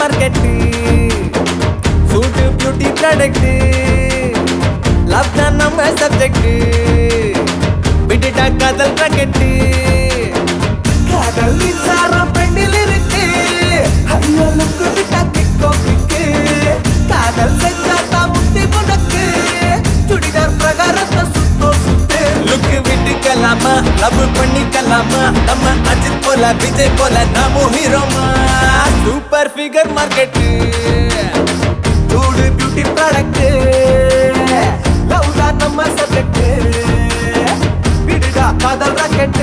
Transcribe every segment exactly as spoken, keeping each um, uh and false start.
market சூட்டு beauty product love தான் நம்ம சப்ஜெக்ட் விட்டுட்டா காதல் ராக்கெட் காதல் சாரம் பெண்ணில் இருக்கு ஐயோலுக்கு விட்டா கிக்கோ கிக்கு காதல் செஞ்சாத்தா முத்தி முடக்கு சுடிதார் பிரகாரத்தை சுத்தோ சுத்து லுக்கு விட்டுக்கலாமா லவ் பண்ணிக்கலாமா நம்ம அஜித் போல விஜய் போல நாமும் ஹீரோமா சூப்பர் ஃபிகர் மார்க்கெட் சூடு பியூட்டி ப்ராடக்ட் லவ் தான் நம்ம சப்ஜெக்ட் விடுடா காதல் ராக்கெட்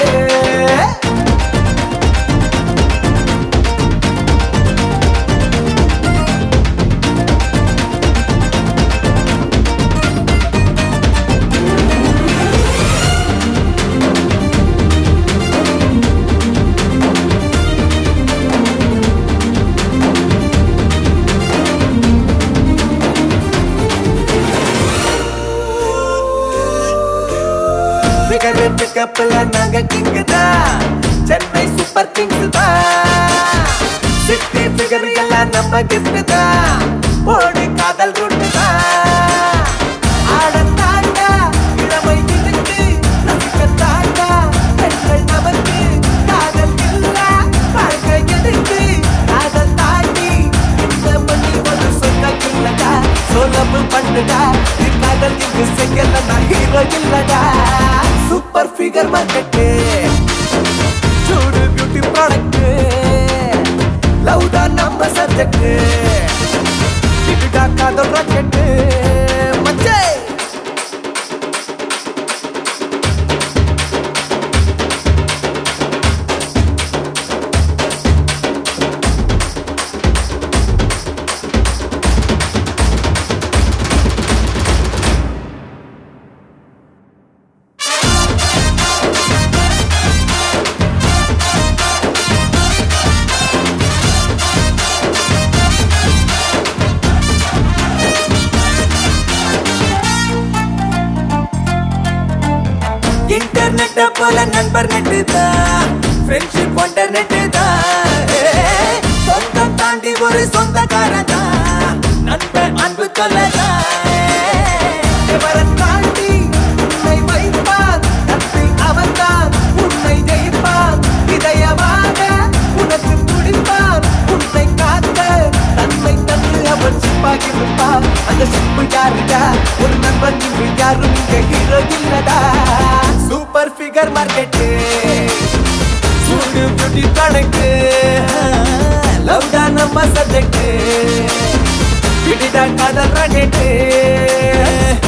பிக்கப்ல நாங்க கிங் தான் சென்னை சூப்பர் கிங்ஸ் தான் சிட்டி ஃபிகர் எல்லாம் நம்ம கிஃப்ட் தான் ஓடி காதல் ரூட் தான் ஆட தாண்டா இளமை இருக்கு ரசிக்க தாண்டா பெண்கள் நமக்கு காதல் இல்ல வாழ்க்கை எதுக்கு காதல் தாண்டி இந்த பண்ணி ஒரு சொந்த இல்லடா சோலப்பு பண்ணுடா காதல் இங்கு செய்யல நான் ஹீரோ இல்லடா சூப்பர் ஃபிகர் மார்க்கெட் சூடு பியூட்டி ப்ராடக்ட் லவ் தான் நம்ம சப்ஜெக்ட் விட்டுட்டா காதல் ராக்கெட் மச்சே இன்டர்நெட் போல நண்பர் நெட்டு தான் ஃப்ரெண்ட்ஷிப் ஒண்டர் நெட்டு தான் சொந்தம் தாண்டி ஒரு சொந்தக்காரன் தான் நண்பன் அன்பு சொல்லதான் தாண்டி உன்னை வைப்பான் நட்பில் அவன் தான் உன்னை ஜெயிப்பான் இதயமாக உனக்கு துடிப்பான் உன்னை காத்த தன்னை தந்து அவன் சிப்பாகி இருப்பான் அந்த சிப்பு யாருடா ஒரு நண்பன் இங்கு யாரும் இங்க ஹீரோ இல்லடா சூப்பர் ஃபிகர் மார்க்கெட் சூடு பியூட்டி ப்ராடக்ட் லவ் தான் நம்ம சப்ஜெக்ட் விட்டுட்டா காதல் ராக்கெட்